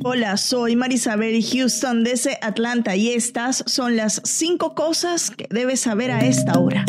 Hola, soy Marisabel Houston desde Atlanta y estas son las 5 cosas que debes saber a esta hora.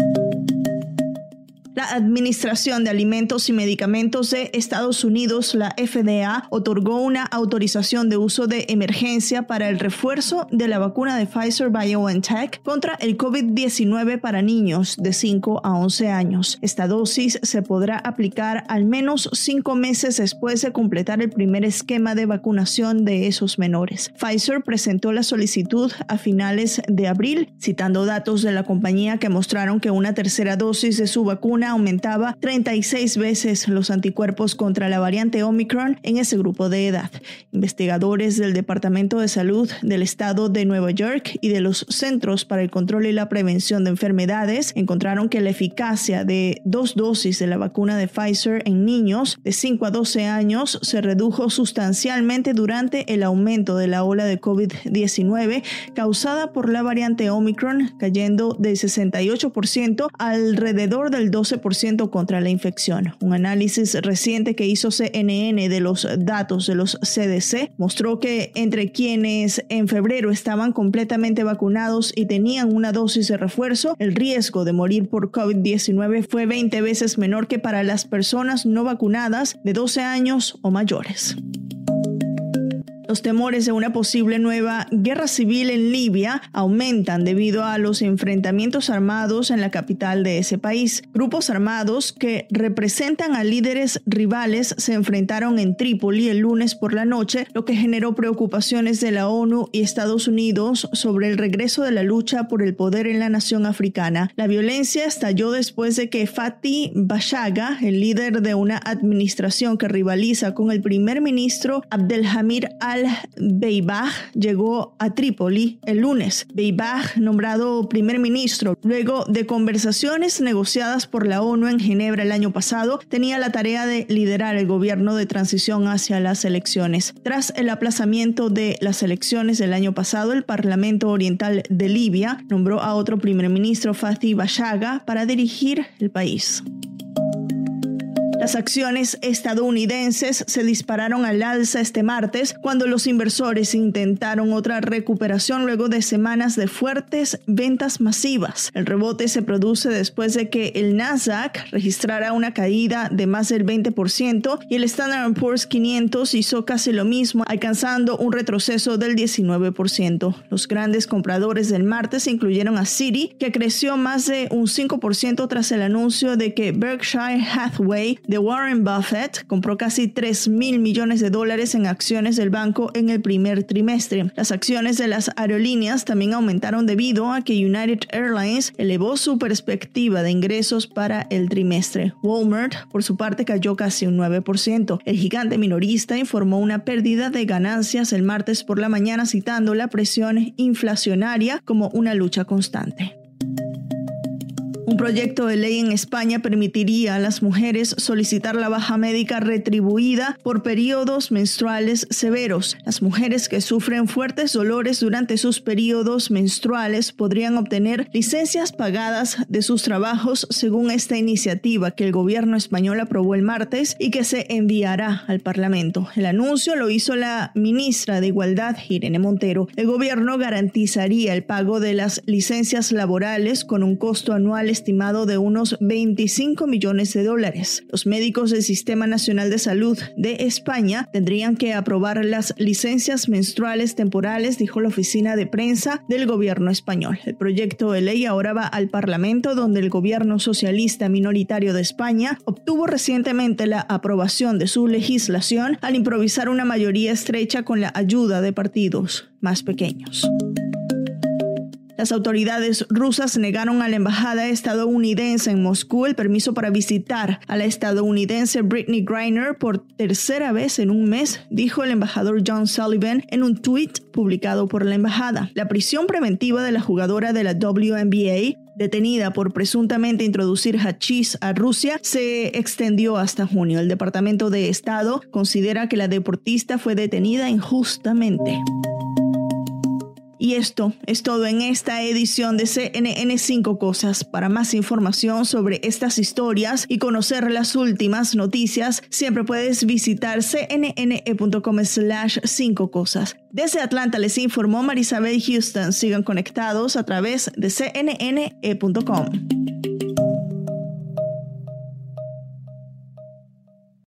La Administración de Alimentos y Medicamentos de Estados Unidos, la FDA, otorgó una autorización de uso de emergencia para el refuerzo de la vacuna de Pfizer-BioNTech contra el COVID-19 para niños de 5 a 11 años. Esta dosis se podrá aplicar al menos 5 meses después de completar el primer esquema de vacunación de esos menores. Pfizer presentó la solicitud a finales de abril, citando datos de la compañía que mostraron que una tercera dosis de su vacuna aumentaba 36 veces los anticuerpos contra la variante Omicron en ese grupo de edad. Investigadores del Departamento de Salud del Estado de Nueva York y de los Centros para el Control y la Prevención de Enfermedades encontraron que la eficacia de 2 dosis de la vacuna de Pfizer en niños de 5 a 12 años se redujo sustancialmente durante el aumento de la ola de COVID-19 causada por la variante Omicron, cayendo del 68% alrededor del 12% contra la infección. Un análisis reciente que hizo CNN de los datos de los CDC mostró que entre quienes en febrero estaban completamente vacunados y tenían una dosis de refuerzo, el riesgo de morir por COVID-19 fue 20 veces menor que para las personas no vacunadas de 12 años o mayores. Los temores de una posible nueva guerra civil en Libia aumentan debido a los enfrentamientos armados en la capital de ese país. Grupos armados que representan a líderes rivales se enfrentaron en Trípoli el lunes por la noche, lo que generó preocupaciones de la ONU y Estados Unidos sobre el regreso de la lucha por el poder en la nación africana. La violencia estalló después de que Fathi Bashagha, el líder de una administración que rivaliza con el primer ministro Abdelhamid al-Beibah, llegó a Trípoli el lunes. Beibah, nombrado primer ministro luego de conversaciones negociadas por la ONU en Ginebra el año pasado, tenía la tarea de liderar el gobierno de transición hacia las elecciones. Tras el aplazamiento de las elecciones del año pasado, el Parlamento Oriental de Libia nombró a otro primer ministro, Fathi Bashagha, para dirigir el país. Las acciones estadounidenses se dispararon al alza este martes cuando los inversores intentaron otra recuperación luego de semanas de fuertes ventas masivas. El rebote se produce después de que el Nasdaq registrara una caída de más del 20% y el Standard & Poor's 500 hizo casi lo mismo, alcanzando un retroceso del 19%. Los grandes compradores del martes incluyeron a Citi, que creció más de un 5% tras el anuncio de que Berkshire Hathaway de Warren Buffett compró casi $3,000 millones en acciones del banco en el primer trimestre. Las acciones de las aerolíneas también aumentaron debido a que United Airlines elevó su perspectiva de ingresos para el trimestre. Walmart, por su parte, cayó casi un 9%. El gigante minorista informó una pérdida de ganancias el martes por la mañana, citando la presión inflacionaria como una lucha constante. Un proyecto de ley en España permitiría a las mujeres solicitar la baja médica retribuida por periodos menstruales severos. Las mujeres que sufren fuertes dolores durante sus periodos menstruales podrían obtener licencias pagadas de sus trabajos según esta iniciativa que el gobierno español aprobó el martes y que se enviará al Parlamento. El anuncio lo hizo la ministra de Igualdad, Irene Montero. El gobierno garantizaría el pago de las licencias laborales con un costo anual estimado de unos $25 millones. Los médicos del Sistema Nacional de Salud de España tendrían que aprobar las licencias menstruales temporales, dijo la oficina de prensa del gobierno español. El proyecto de ley ahora va al Parlamento, donde el gobierno socialista minoritario de España obtuvo recientemente la aprobación de su legislación al improvisar una mayoría estrecha con la ayuda de partidos más pequeños. Las autoridades rusas negaron a la embajada estadounidense en Moscú el permiso para visitar a la estadounidense Brittney Griner por tercera vez en un mes, dijo el embajador John Sullivan en un tuit publicado por la embajada. La prisión preventiva de la jugadora de la WNBA, detenida por presuntamente introducir hachís a Rusia, se extendió hasta junio. El Departamento de Estado considera que la deportista fue detenida injustamente. Y esto es todo en esta edición de CNN 5 Cosas. Para más información sobre estas historias y conocer las últimas noticias, siempre puedes visitar cnne.com/5 cosas. Desde Atlanta les informó Marisabel Houston. Sigan conectados a través de cnne.com.